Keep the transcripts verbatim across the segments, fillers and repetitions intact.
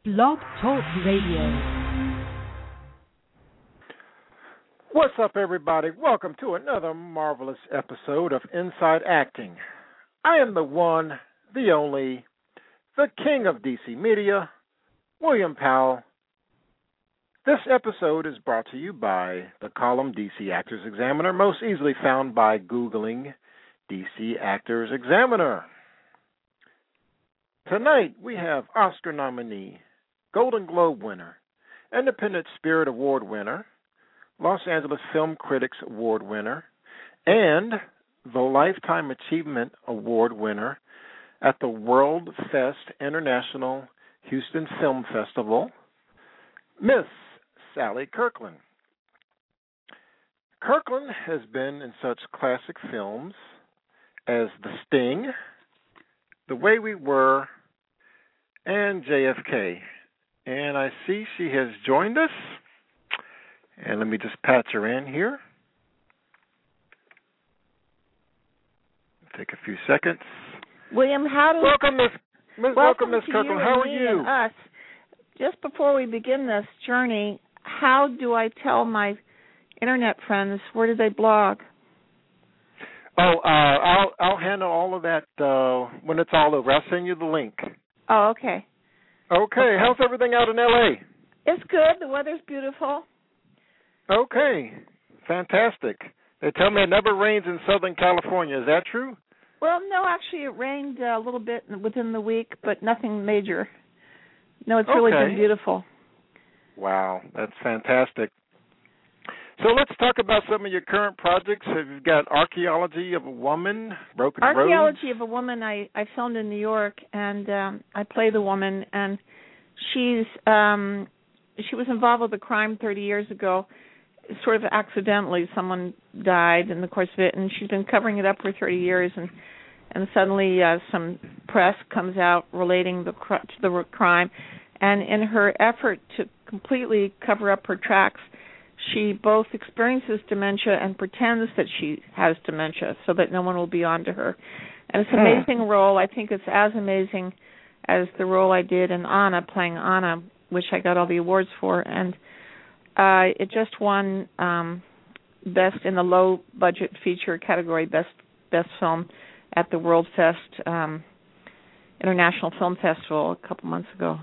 Blog Talk Radio. What's up, everybody? Welcome to another marvelous episode of Inside Acting. I am the one, the only, the king of D C media, William Powell. This episode is brought to you by the column D C Actors Examiner, most easily found by Googling D C Actors Examiner. Tonight we have Oscar nominee, Golden Globe winner, Independent Spirit Award winner, Los Angeles Film Critics Award winner, and the Lifetime Achievement Award winner at the World Fest International Houston Film Festival, Miss Sally Kirkland. Kirkland has been in such classic films as The Sting, The Way We Were, and J F K. And I see she has joined us. And let me just patch her in here. Take a few seconds. William, how do welcome, Miss Miss welcome, welcome, Miss Kirkland. How are you? Us. Just before we begin this journey, how do I tell my internet friends where do they blog? Oh, uh, I'll I'll handle all of that uh, when it's all over. I'll send you the link. Oh, okay. Okay. Okay. How's everything out in L A? It's good. The weather's beautiful. Okay. Fantastic. They tell me it never rains in Southern California. Is that true? Well, no, actually it rained a little bit within the week, but nothing major. No, it's really Okay. been beautiful. Wow, that's fantastic. So let's talk about some of your current projects. Have you got Archaeology of a Woman, Broken Roads? Archaeology of a Woman I, I filmed in New York, and um, I play the woman, and she's um, she was involved with a crime thirty years ago, sort of accidentally. Someone died in the course of it, and she's been covering it up for thirty years, and and suddenly uh, some press comes out relating the cr- to the crime, and in her effort to completely cover up her tracks, she both experiences dementia and pretends that she has dementia so that no one will be on to her. And it's an amazing role. I think it's as amazing as the role I did in Anna, playing Anna, which I got all the awards for. And uh, it just won um, Best in the Low Budget Feature category, Best Best Film at the World Fest um, International Film Festival a couple months ago.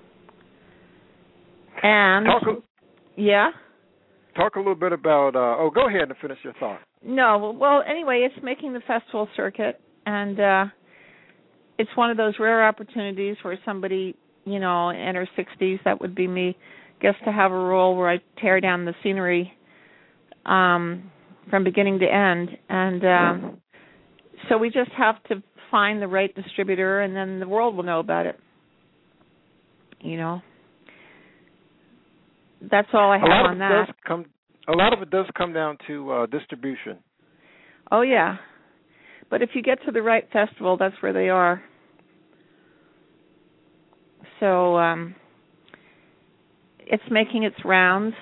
And, Talk a, yeah? talk a little bit about, uh, oh, go ahead and finish your thought. No, well, anyway, it's making the festival circuit, and uh, it's one of those rare opportunities where somebody, you know, in her sixties, that would be me, gets to have a role where I tear down the scenery um, from beginning to end. And um, so we just have to find the right distributor, and then the world will know about it, you know. That's all I have a lot on of that. It does come, a lot of it does come down to uh, distribution. Oh, yeah. But if you get to the right festival, that's where they are. So um, it's making its rounds.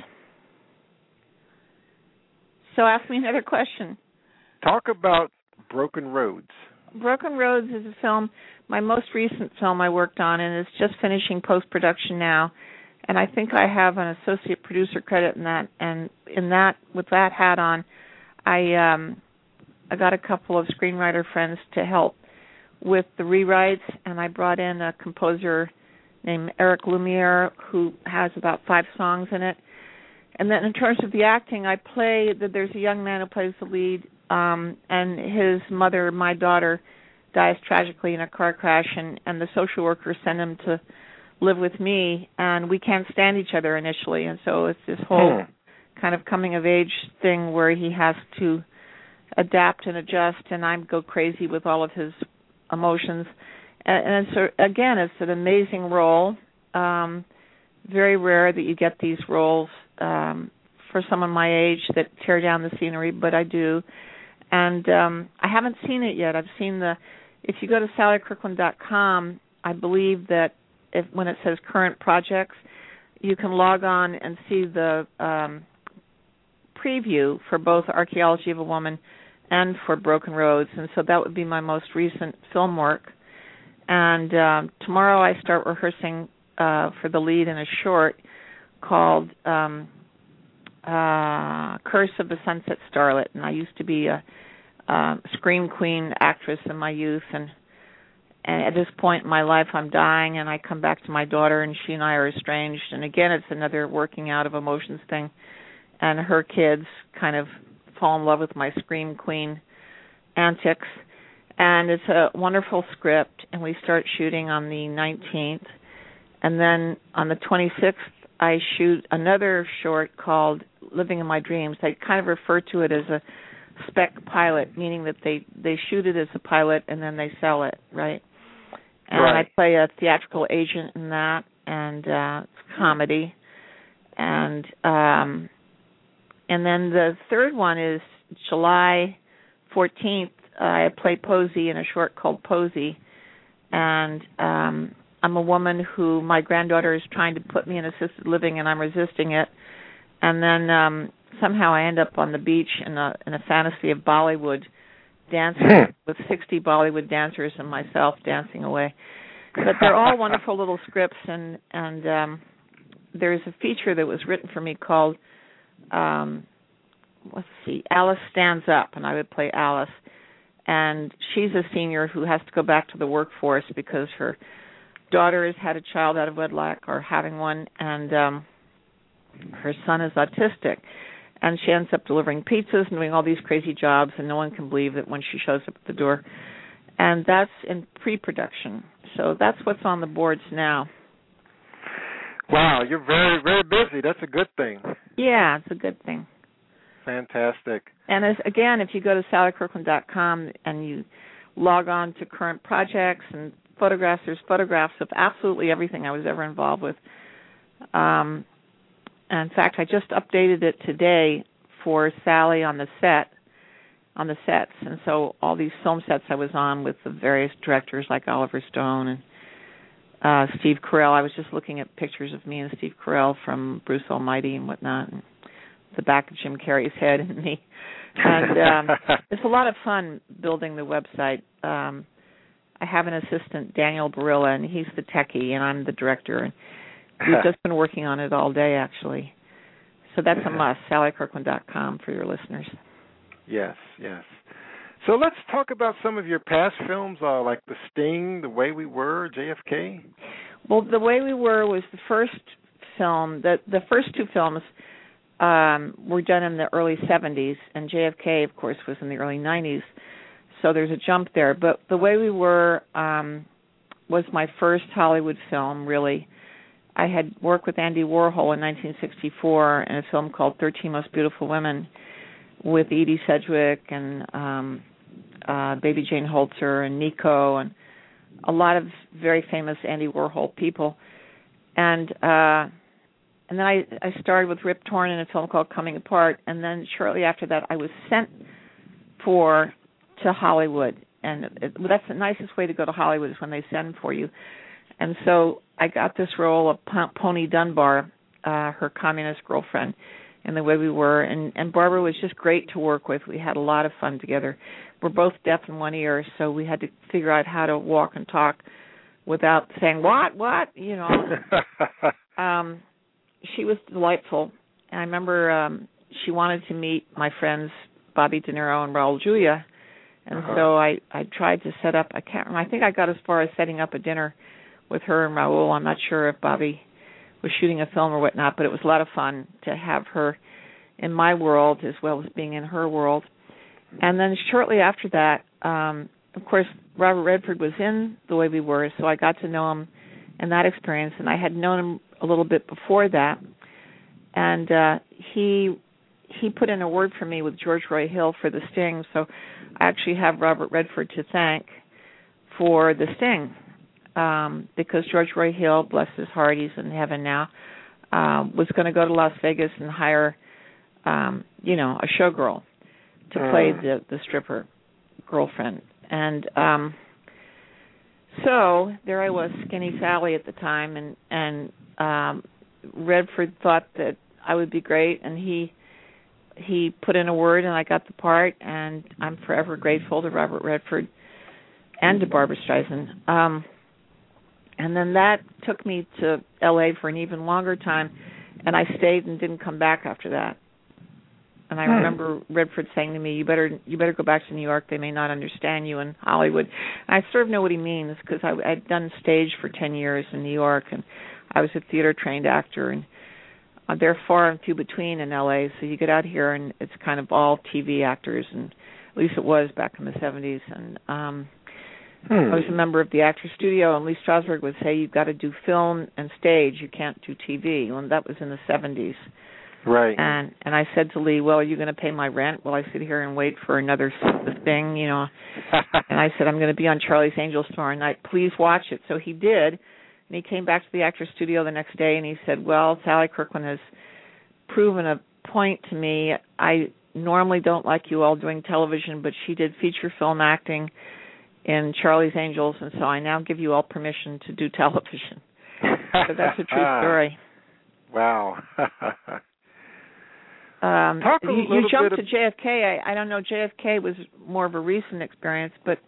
So ask me another question. Talk about Broken Roads. Broken Roads is a film, my most recent film I worked on, and it's just finishing post-production now. And I think I have an associate producer credit in that. And in that, with that hat on, I um, I got a couple of screenwriter friends to help with the rewrites, and I brought in a composer named Eric Lumiere who has about five songs in it. And then in terms of the acting, I play that there's a young man who plays the lead, um, and his mother, my daughter, dies tragically in a car crash, and, and the social worker sent him to live with me, and we can't stand each other initially, and so it's this whole hmm. kind of coming of age thing where he has to adapt and adjust, and I go crazy with all of his emotions. And, and so again, it's an amazing role. Um, very rare that you get these roles um, for someone my age that tear down the scenery, but I do. And um, I haven't seen it yet. I've seen the. If you go to sally kirkland dot com, I believe that if when it says current projects, you can log on and see the um, preview for both Archaeology of a Woman and for Broken Roads, and so that would be my most recent film work. And um, tomorrow I start rehearsing uh, for the lead in a short called um, uh, Curse of the Sunset Starlet, and I used to be a, a scream queen actress in my youth, and and at this point in my life I'm dying, and I come back to my daughter, and she and I are estranged, and again it's another working out of emotions thing, and her kids kind of fall in love with my scream queen antics, and it's a wonderful script, and we start shooting on the nineteenth, and then on the twenty-sixth I shoot another short called Living in My Dreams. They kind of refer to it as a spec pilot, meaning that they, they shoot it as a pilot and then they sell it, right? And right. I play a theatrical agent in that, and uh, it's comedy. And um, and then the third one is July fourteenth. Uh, I play Posey in a short called Posey, and um, I'm a woman who my granddaughter is trying to put me in assisted living, and I'm resisting it. And then um, somehow I end up on the beach in a in a fantasy of Bollywood dancing with sixty Bollywood dancers and myself dancing away. But they're all wonderful little scripts, and and um, there's a feature that was written for me called um, let's see, Alice Stands Up, and I would play Alice. And she's a senior who has to go back to the workforce because her daughter has had a child out of wedlock or having one, and um, her son is autistic. And she ends up delivering pizzas and doing all these crazy jobs, and no one can believe that when she shows up at the door. And that's in pre-production. So that's what's on the boards now. Wow, you're very, very busy. That's a good thing. Yeah, it's a good thing. Fantastic. And as, again, if you go to Sally Kirkland dot com and you log on to current projects and photographs, there's photographs of absolutely everything I was ever involved with. Um, and in fact, I just updated it today for Sally on the set, on the sets. And so all these film sets I was on with the various directors like Oliver Stone and uh, Steve Carell. I was just looking at pictures of me and Steve Carell from Bruce Almighty and whatnot, and the back of Jim Carrey's head and me. And um, it's a lot of fun building the website. Um, I have an assistant, Daniel Barilla, and he's the techie, and I'm the director. And we've just been working on it all day, actually. So that's a must, Sally Kirkland dot com for your listeners. Yes, yes. So let's talk about some of your past films, uh, like The Sting, The Way We Were, J F K. Well, The Way We Were was the first film. The, the first two films um, were done in the early seventies, and J F K, of course, was in the early nineties. So there's a jump there. But The Way We Were um, was my first Hollywood film, really. I had worked with Andy Warhol in nineteen sixty-four in a film called thirteen Most Beautiful Women with Edie Sedgwick and um, uh, Baby Jane Holzer and Nico and a lot of very famous Andy Warhol people. And uh, and then I, I started with Rip Torn in a film called Coming Apart, and then shortly after that I was sent for to Hollywood. And it, well, that's the nicest way to go to Hollywood is when they send for you. And so I got this role of P- Pony Dunbar, uh, her communist girlfriend, in The Way We Were. And, and Barbara was just great to work with. We had a lot of fun together. We're both deaf in one ear, so we had to figure out how to walk and talk without saying, what, what, you know. um, she was delightful. And I remember um, she wanted to meet my friends Bobby De Niro and Raul Julia. And uh-huh. so I, I tried to set up, I can't remember, I think I got as far as setting up a dinner with her and Raul. I'm not sure if Bobby was shooting a film or whatnot, but it was a lot of fun to have her in my world as well as being in her world. And then shortly after that, um, of course, Robert Redford was in The Way We Were, so I got to know him in that experience, and I had known him a little bit before that. And uh, he he put in a word for me with George Roy Hill for The Sting, so I actually have Robert Redford to thank for The Sting. Um, because George Roy Hill, bless his heart, he's in heaven now, um, was going to go to Las Vegas and hire, um, you know, a showgirl to play uh. the, the stripper girlfriend. And um, so there I was, skinny Sally at the time, and, and um, Redford thought that I would be great, and he he put in a word, and I got the part, and I'm forever grateful to Robert Redford and to Barbra Streisand. Um And then that took me to L A for an even longer time, and I stayed and didn't come back after that. And I hmm. remember Redford saying to me, "You better, you better go back to New York. They may not understand you in Hollywood." And I sort of know what he means because I had done stage for ten years in New York, and I was a theater-trained actor, and uh, they're far and few between in L A. So you get out here, and it's kind of all T V actors, and at least it was back in the seventies. And um, hmm. I was a member of the Actors Studio, and Lee Strasberg would say, "You've got to do film and stage. You can't do T V." And that was in the seventies. Right. And and I said to Lee, "Well, are you going to pay my rent while I sit here and wait for another thing, you know?" And I said, "I'm going to be on Charlie's Angels tomorrow night. Please watch it." So he did, and he came back to the Actors Studio the next day, and he said, "Well, Sally Kirkland has proven a point to me. I normally don't like you all doing television, but she did feature film acting in Charlie's Angels, and so I now give you all permission to do television." So that's a true story. Wow. Um, Talk a you, little you jumped bit to J F K. I, I don't know. J F K was more of a recent experience, but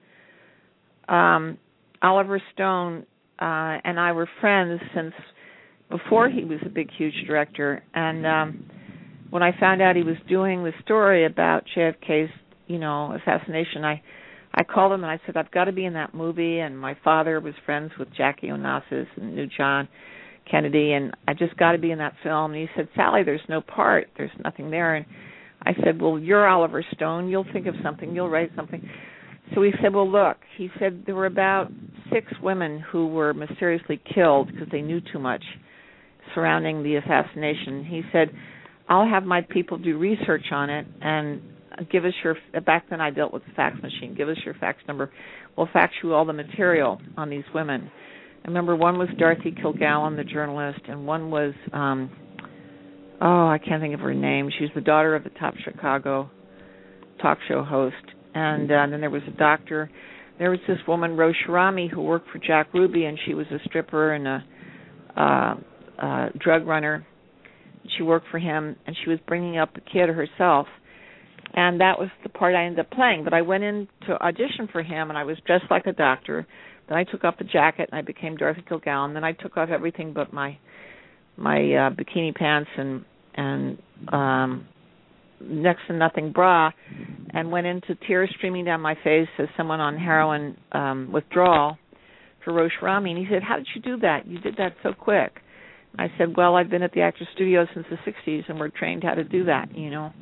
um, Oliver Stone uh, and I were friends since before he was a big, huge director. And um, when I found out he was doing the story about J F K's, you know, assassination, I I called him and I said, "I've got to be in that movie." And my father was friends with Jackie Onassis and knew John Kennedy, and I just got to be in that film. And he said, "Sally, there's no part. There's nothing there." And I said, "Well, you're Oliver Stone. You'll think of something. You'll write something." So he said, "Well, look," he said, "there were about six women who were mysteriously killed because they knew too much surrounding the assassination." He said, "I'll have my people do research on it and give us your," back then I dealt with the fax machine, "give us your fax number. We'll fax you all the material on these women." I remember one was Dorothy Kilgallen, the journalist, and one was, um, oh, I can't think of her name. She was the daughter of the top Chicago talk show host. And, uh, and then there was a doctor. There was this woman, Rose Shirami, who worked for Jack Ruby, and she was a stripper and a uh, uh, drug runner. She worked for him, and she was bringing up the kid herself. And that was the part I ended up playing. But I went in to audition for him, and I was dressed like a doctor. Then I took off the jacket, and I became Dorothy Kilgallen. Then I took off everything but my my uh, bikini pants and and um, next to nothing bra, and went into tears streaming down my face as someone on heroin um, withdrawal for Rose Shirami. And he said, "How did you do that? You did that so quick." I said, "Well, I've been at the Actors Studio since the sixties, and we're trained how to do that, you know."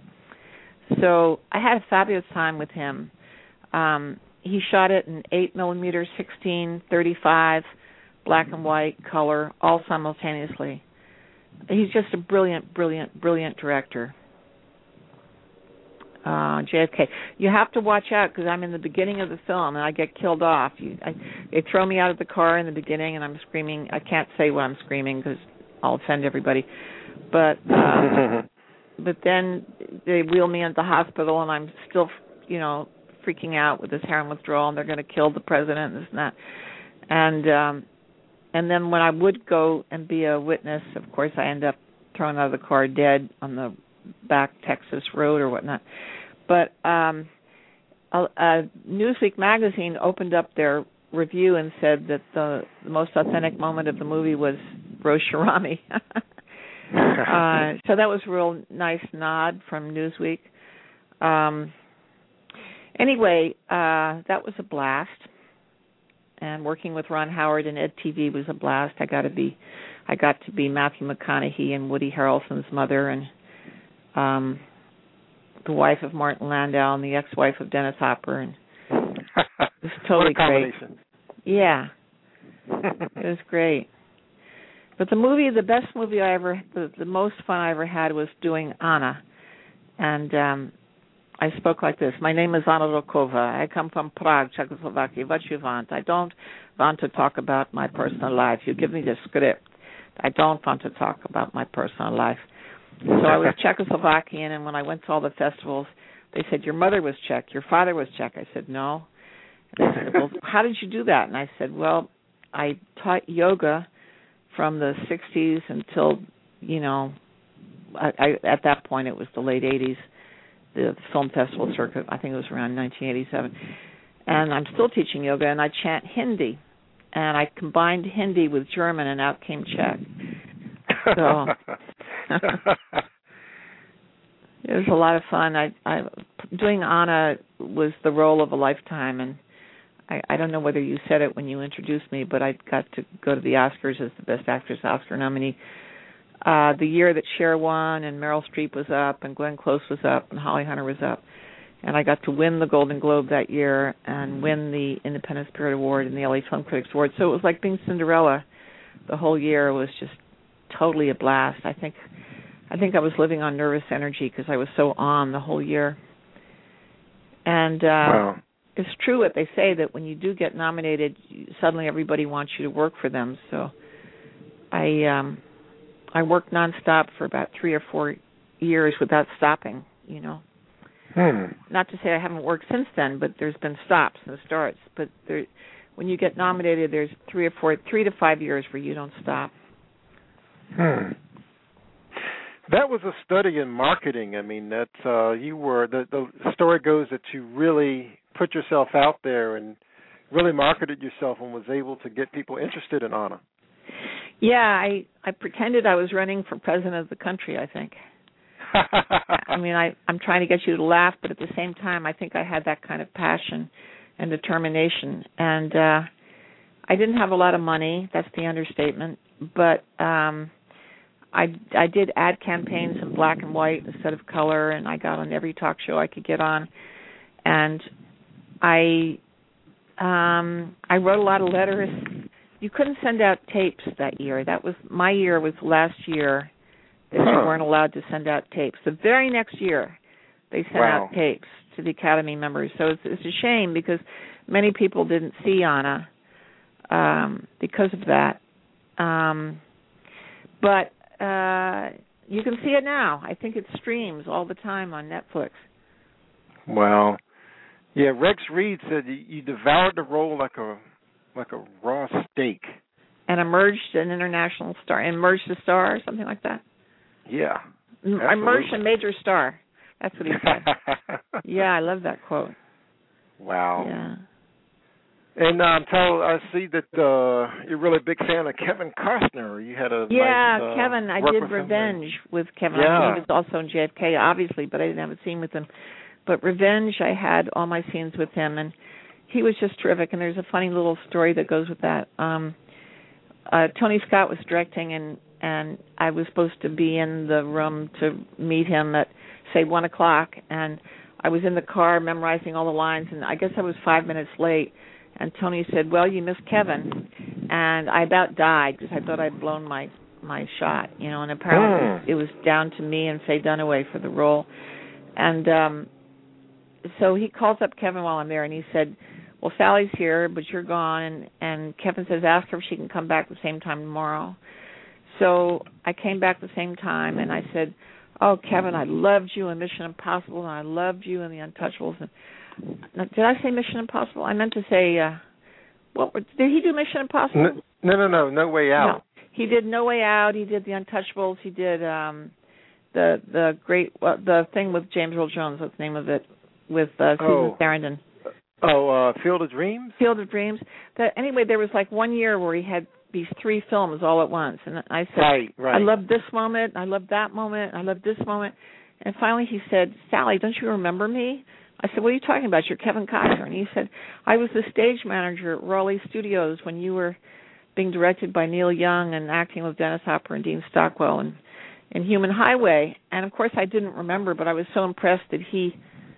So I had a fabulous time with him. Um, he shot it in eight millimeter, sixteen, thirty-five, black and white, color, all simultaneously. He's just a brilliant, brilliant, brilliant director. Uh, J F K. You have to watch out because I'm in the beginning of the film and I get killed off. You, I, they throw me out of the car in the beginning and I'm screaming. I can't say what I'm screaming because I'll offend everybody. But uh, but then they wheel me into the hospital and I'm still, you know, freaking out with this heroin withdrawal, and they're going to kill the president and this and that. And um, and then when I would go and be a witness, of course, I end up thrown out of the car dead on the back Texas road or whatnot. But um, a, a Newsweek magazine opened up their review and said that the, the most authentic moment of the movie was Rose Shirami. uh, so that was a real nice nod from Newsweek. Um, anyway, uh, that was a blast. And working with Ron Howard and Ed T V was a blast. I got to be, I got to be Matthew McConaughey and Woody Harrelson's mother, and um, the wife of Martin Landau and the ex-wife of Dennis Hopper, and it was totally great. Yeah, it was great. But the movie, the best movie I ever, the, the most fun I ever had was doing Anna, and um, I spoke like this. My name is Anna Rokova. I come from Prague, Czechoslovakia. What you want? I don't want to talk about my personal life. You give me the script. I don't want to talk about my personal life. So I was Czechoslovakian, and when I went to all the festivals, they said, your mother was Czech, your father was Czech. I said, no. And they said, well, how did you do that? And I said, well, I taught yoga from the sixties until, you know, I, I, at that point it was the late eighties, the film festival circuit. I think it was around nineteen eighty-seven. And I'm still teaching yoga, and I chant Hindi. and I combined Hindi with German, and out came Czech. So it was a lot of fun. I, I doing Anna was the role of a lifetime, and I, I don't know whether you said it when you introduced me, but I got to go to the Oscars as the Best Actress Oscar nominee. Uh, the year that Cher won and Meryl Streep was up and Glenn Close was up and Holly Hunter was up. And I got to win the Golden Globe that year and win the Independent Spirit Award and the L A Film Critics Award. So it was like being Cinderella the whole year. It was just totally a blast. I think I think I was living on nervous energy because I was so on the whole year. And uh, wow. It's true what they say, that when you do get nominated, suddenly everybody wants you to work for them. So I... Um, I worked nonstop for about three or four years without stopping, you know. Hmm. Not to say I haven't worked since then, but there's been stops and starts. But there, when you get nominated, there's three or four, three to five years where you don't stop. Hmm. That was a study in marketing. I mean, that uh, you were, the, the story goes that you really put yourself out there and really marketed yourself and was able to get people interested in Anna. Yeah, I, I pretended I was running for president of the country, I think. I mean, I, I'm trying to get you to laugh, but at the same time, I think I had that kind of passion and determination. And uh, I didn't have a lot of money. That's the understatement. But um, I, I did ad campaigns in black and white instead of color, and I got on every talk show I could get on. And I, um, I wrote a lot of letters. You couldn't send out tapes that year. That was my year. Was last year that huh. you weren't allowed to send out tapes. The very next year, they sent wow. out tapes to the Academy members. So it's, it's a shame because many people didn't see Anna um, because of that. Um, but uh, you can see it now. I think it streams all the time on Netflix. Wow. Yeah, Rex Reed said you, you devoured the role like a like a raw steak. And emerged an international star, emerged a star or something like that? Yeah. Absolutely. Emerged a major star. That's what he said. Yeah, I love that quote. Wow. Yeah. And um, tell, I see that uh, you're a really big fan of Kevin Costner. You had a yeah, nice, uh, Kevin. I did Revenge and... with Kevin. Yeah. I mean, he was also in J F K, obviously, but I didn't have a scene with him. But Revenge, I had all my scenes with him, and he was just terrific. And there's a funny little story that goes with that. Um, uh, Tony Scott was directing, and and I was supposed to be in the room to meet him at, say, one o'clock, and I was in the car memorizing all the lines, and I guess I was five minutes late. And Tony said, well, you missed Kevin. And I about died because I thought I'd blown my, my shot, you know, and apparently mm. it was down to me and Faye Dunaway for the role. And um, so he calls up Kevin while I'm there, and he said, well, Sally's here, but you're gone. And, and Kevin says, ask her if she can come back the same time tomorrow. So I came back the same time, and I said, oh, Kevin, I loved you in Mission Impossible, and I loved you in The Untouchables. And did I say Mission Impossible? I meant to say, uh, what did he do? Mission Impossible? No, no, no, No Way Out. No, he did No Way Out. He did The Untouchables. He did um, the the great well, the thing with James Earl Jones. What's the name of it? With uh, Susan oh. Sarandon. Oh, uh, Field of Dreams. Field of Dreams. That anyway, there was like one year where he had these three films all at once, and I said, right, right. I love this moment. I love that moment. I love this moment. And finally, he said, Sally, don't you remember me? I said, what are you talking about? You're Kevin Costner. And he said, I was the stage manager at Raleigh Studios when you were being directed by Neil Young and acting with Dennis Hopper and Dean Stockwell in, in Human Highway. And, of course, I didn't remember, but I was so impressed that he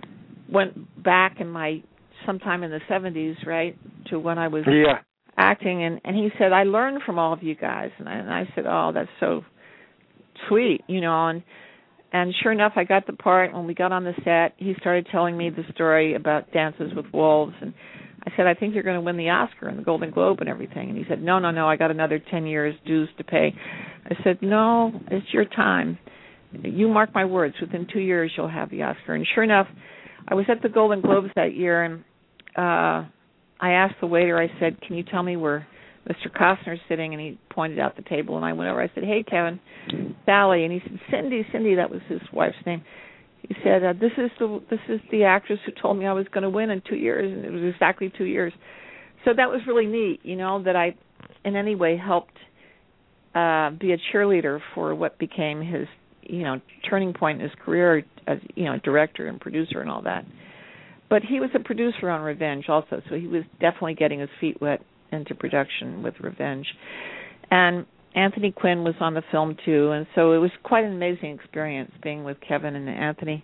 went back in my sometime in the seventies, right, to when I was yeah. acting. And, and he said, I learned from all of you guys. And I, and I said, oh, that's so sweet, you know, and And sure enough, I got the part. When we got on the set, he started telling me the story about Dances with Wolves. And I said, I think you're going to win the Oscar and the Golden Globe and everything. And he said, no, no, no, I got another ten years dues to pay. I said, no, it's your time. You mark my words. Within two years, you'll have the Oscar. And sure enough, I was at the Golden Globes that year, and uh, I asked the waiter, I said, can you tell me where Mister Costner's sitting? And he pointed out the table, and I went over. I said, hey, Kevin, Sally. And he said, Cindy, Cindy, that was his wife's name. He said, uh, this is the this is the actress who told me I was going to win in two years, and it was exactly two years. so that was really neat, you know, that I in any way helped uh, be a cheerleader for what became his, you know, turning point in his career as, you know, director and producer and all that. But he was a producer on Revenge also, so he was definitely getting his feet wet into production with Revenge. And Anthony Quinn was on the film too, and so it was quite an amazing experience being with Kevin and Anthony.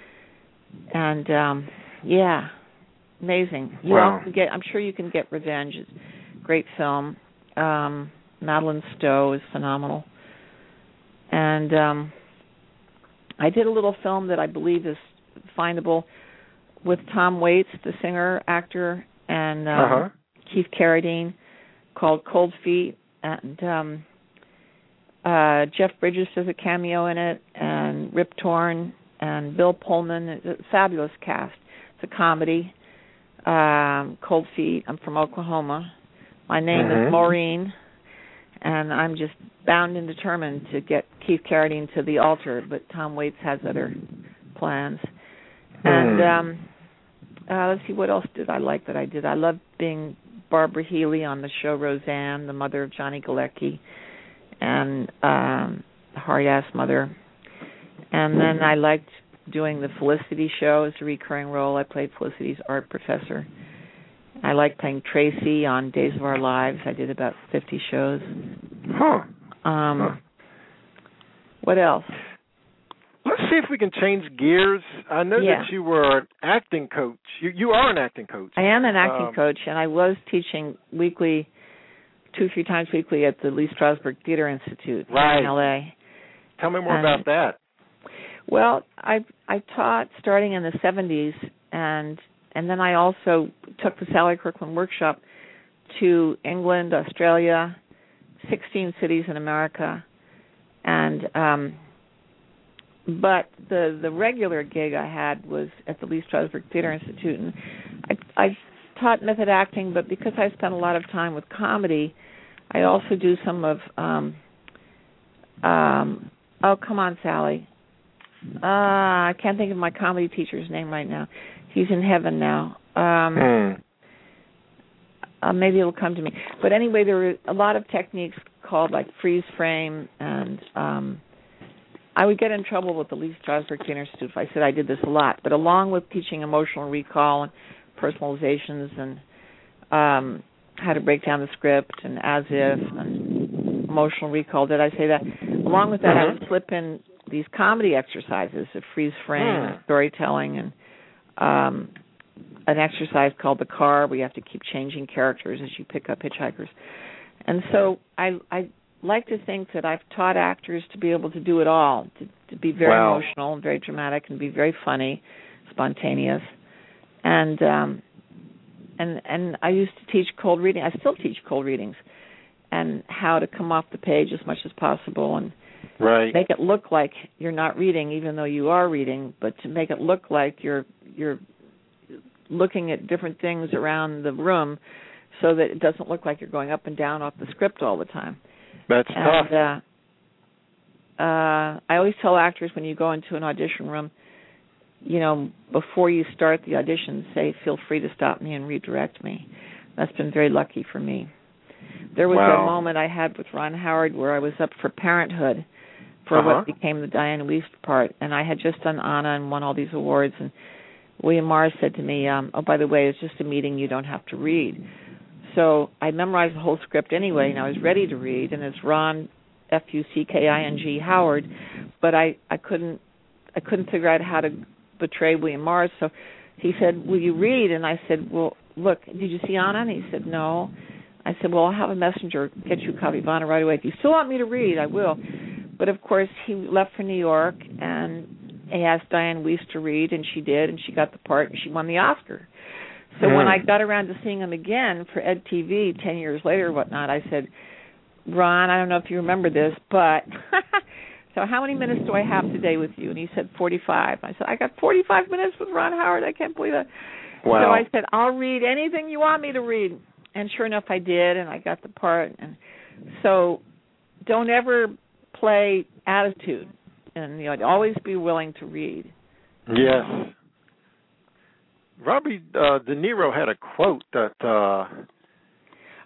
And um, yeah, amazing. You Wow. also get, I'm sure you can get Revenge. It's a great film. Um, Madeline Stowe is phenomenal. And um, I did a little film that I believe is findable with Tom Waits, the singer, actor, and um, uh-huh. Keith Carradine, called Cold Feet. And um, uh, Jeff Bridges does a cameo in it, and Rip Torn, and Bill Pullman. It's a fabulous cast. It's a comedy. Um, Cold Feet. I'm from Oklahoma. My name mm-hmm. is Maureen, and I'm just bound and determined to get Keith Carradine to the altar, but Tom Waits has other plans. Hmm. And um, uh, let's see, what else did I like that I did? I loved being Barbara Healy on the show Roseanne, the mother of Johnny Galecki, and um, hard-ass mother. And then I liked doing the Felicity show as a recurring role. I played Felicity's art professor. I liked playing Tracy on Days of Our Lives. I did about fifty shows. Huh. Um, huh. What else? Let's see if we can change gears. I know Yeah. that you were an acting coach. You you are an acting coach. I am an acting um, coach, and I was teaching weekly, two, three times weekly at the Lee Strasberg Theater Institute right. in L A. Tell me more and, about that. Well, I I taught starting in the seventies, and and then I also took the Sally Kirkland workshop to England, Australia, sixteen cities in America, and um, but the the regular gig I had was at the Lee Strasberg Theater Institute, and I, I taught method acting, but because I spent a lot of time with comedy, I also do some of um, um, oh come on Sally, uh, I can't think of my comedy teacher's name right now. He's in heaven now. Um, hmm. uh, maybe it'll come to me. But anyway, there were a lot of techniques called like freeze frame, and um, I would get in trouble with the Lee Strasberg Theater Institute if I said I did this a lot. But along with teaching emotional recall and personalizations and um, how to break down the script and as if and emotional recall, did I say that? Along with that, mm-hmm. I would slip in these comedy exercises of freeze frame mm. and storytelling, and um, an exercise called the car where you have to keep changing characters as you pick up hitchhikers. And so I I like to think that I've taught actors to be able to do it all, to, to be very wow. emotional and very dramatic and be very funny, spontaneous. And um, and and I used to teach cold reading. I still teach cold readings and how to come off the page as much as possible and right. make it look like you're not reading, even though you are reading, but to make it look like you're you're looking at different things around the room, so that it doesn't look like you're going up and down off the script all the time. That's and, tough. Uh, uh, I always tell actors when you go into an audition room, you know, before you start the audition, say, feel free to stop me and redirect me. That's been very lucky for me. There was wow. a moment I had with Ron Howard where I was up for Parenthood for uh-huh. what became the Diane Wiest part, and I had just done Anna and won all these awards, and William Morris said to me, um, oh, by the way, it's just a meeting, you don't have to read. So I memorized the whole script anyway, and I was ready to read, and it's Ron, F U C K I N G, Howard, but I, I couldn't I couldn't figure out how to betray William Morris, so he said, will you read? And I said, well, look, did you see Anna? And he said, no. I said, well, I'll have a messenger get you a copy of Anna right away. If you still want me to read, I will. But, of course, he left for New York, and he asked Diane Wiest to read, and she did, and she got the part, and she won the Oscar. So mm. when I got around to seeing him again for Ed T V ten years later or whatnot, I said, Ron, I don't know if you remember this, but so how many minutes do I have today with you? And he said forty-five. I said, I got forty-five minutes with Ron Howard. I can't believe that. Wow. So I said, I'll read anything you want me to read. And sure enough, I did, and I got the part. And so don't ever play attitude, and you know, always be willing to read. Yes. Robbie uh, De Niro had a quote that uh,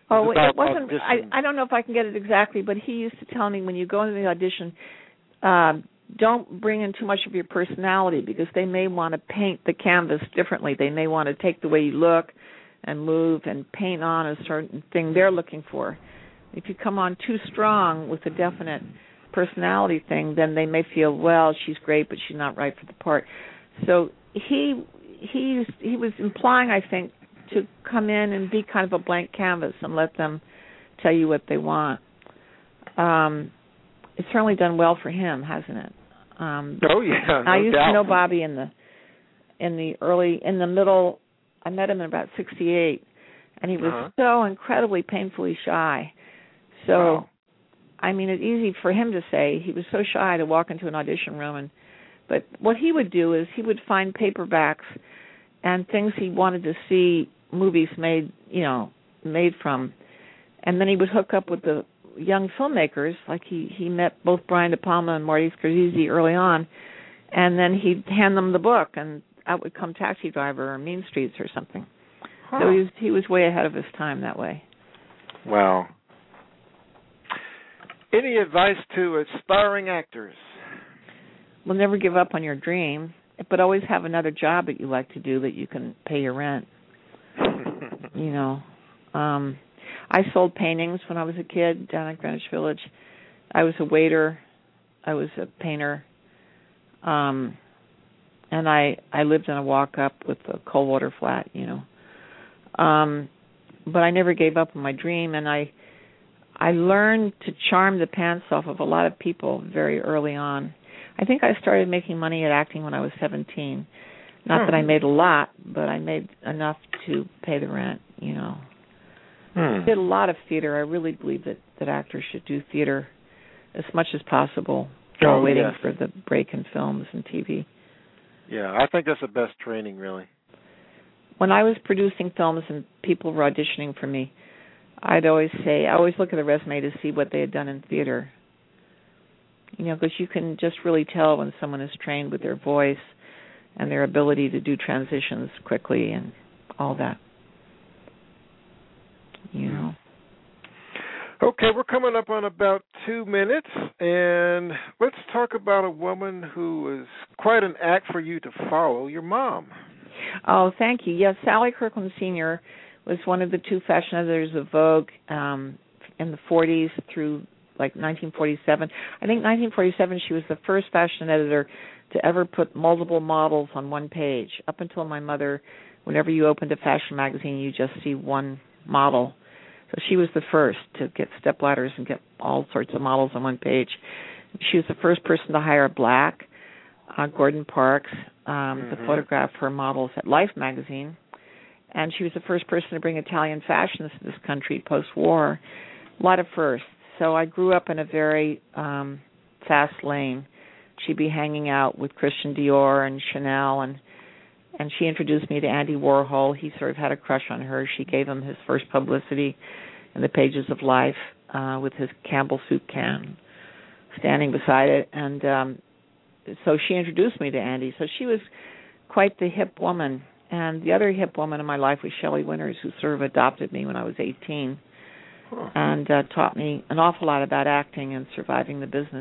Oh, about it wasn't. auditions. I I don't know if I can get it exactly, but he used to tell me when you go into the audition, um, don't bring in too much of your personality because they may want to paint the canvas differently. They may want to take the way you look and move and paint on a certain thing they're looking for. If you come on too strong with a definite personality thing, then they may feel, well, she's great, but she's not right for the part. So he he he was implying, I think, to come in and be kind of a blank canvas and let them tell you what they want. Um, it's certainly done well for him, hasn't it? Um, oh yeah, no I used doubt. to know Bobby in the in the early in the middle. I met him in about sixty-eight, and he was uh-huh. so incredibly painfully shy. So, wow. I mean, it's easy for him to say he was so shy to walk into an audition room. And but what he would do is he would find paperbacks and things he wanted to see movies made, you know, made from, and then he would hook up with the young filmmakers. Like he he met both Brian De Palma and Marty Scorsese early on, and then he'd hand them the book, and out would come Taxi Driver or Mean Streets or something. Huh. So he was he was way ahead of his time that way. Wow. Any advice to aspiring actors? Well, never give up on your dream, but always have another job that you like to do that you can pay your rent. You know, um, I sold paintings when I was a kid down at Greenwich Village. I was a waiter. I was a painter. Um, and I, I lived in a walk-up with a cold water flat, you know. Um, but I never gave up on my dream, and I I learned to charm the pants off of a lot of people very early on. I think I started making money at acting when I was seventeen. Not hmm. that I made a lot, but I made enough to pay the rent, you know. Hmm. I did a lot of theater. I really believe that, that actors should do theater as much as possible while oh, waiting yes. for the break in films and T V. Yeah, I think that's the best training, really. When I was producing films and people were auditioning for me, I'd always say, I always look at the resume to see what they had done in theater. You know, because you can just really tell when someone is trained with their voice and their ability to do transitions quickly and all that. You know. Okay, we're coming up on about two minutes, and let's talk about a woman who is quite an act for you to follow, your mom. Oh, thank you. Yes, Sally Kirkland Senior was one of the two fashion editors of Vogue um, in the forties through like nineteen forty-seven. I think nineteen forty-seven she was the first fashion editor to ever put multiple models on one page. Up until my mother, whenever you opened a fashion magazine, you just see one model. So she was the first to get stepladders and get all sorts of models on one page. She was the first person to hire black, uh, Gordon Parks, um, mm-hmm. to photograph her models at Life magazine. And she was the first person to bring Italian fashions to this country post-war. A lot of firsts. So I grew up in a very um, fast lane. She'd be hanging out with Christian Dior and Chanel, and and she introduced me to Andy Warhol. He sort of had a crush on her. She gave him his first publicity in the pages of Life uh, with his Campbell soup can standing beside it. And um, so she introduced me to Andy. So she was quite the hip woman. And the other hip woman in my life was Shelley Winters, who sort of adopted me when I was eighteen huh. and uh, taught me an awful lot about acting and surviving the business.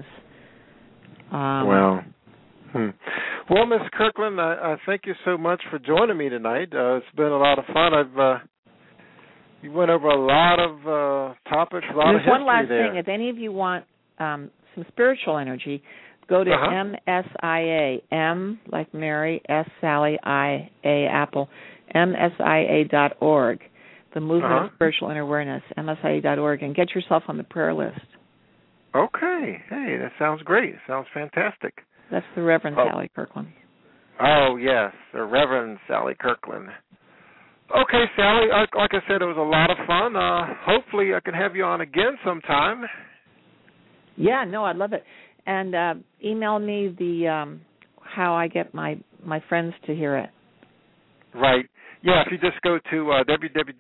Um, wow. Hmm. Well, Miss Kirkland, I, I thank you so much for joining me tonight. Uh, it's been a lot of fun. I've uh, you went over a lot of uh, topics, a lot There's of history one last there. thing. If any of you want um, some spiritual energy, go to uh-huh. M S I A, M like Mary, S Sally, I A Apple, M S I A dot org, the Movement uh-huh. of Spiritual Inner Awareness, M S I A dot org, and get yourself on the prayer list. Okay. Hey, that sounds great. Sounds fantastic. That's the Reverend oh. Sally Kirkland. Oh, yes, the Reverend Sally Kirkland. Okay, Sally, like I said, it was a lot of fun. Uh, hopefully I can have you on again sometime. Yeah, no, I'd love it. And uh, email me the um, how I get my, my friends to hear it. Right. Yeah, if you just go to uh,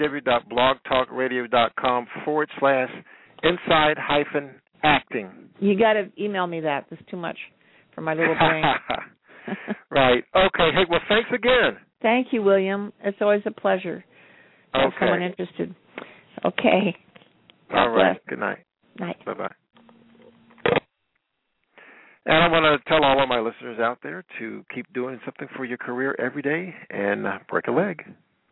www.blogtalkradio.com forward slash inside hyphen acting. You got to email me that. There's too much for my little brain. Right. Okay. Hey, well, thanks again. Thank you, William. It's always a pleasure to have okay. someone interested. Okay. God All right. bless. Good night. Night. Bye-bye. And I want to tell all of my listeners out there to keep doing something for your career every day and break a leg.